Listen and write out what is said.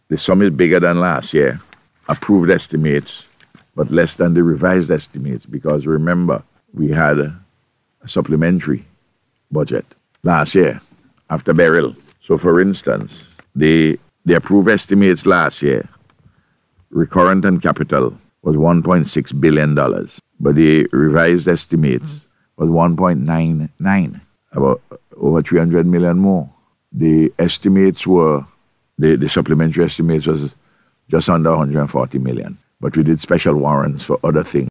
the sum is bigger than last year. Approved estimates, but less than the revised estimates, because remember, we had a supplementary budget last year after Beryl. So for instance, the approved estimates last year, recurrent and capital, was $1.6 billion, but the revised estimates was 1.99, about over 300 million more. The estimates were, the supplementary estimates was just under 140 million, but we did special warrants for other things.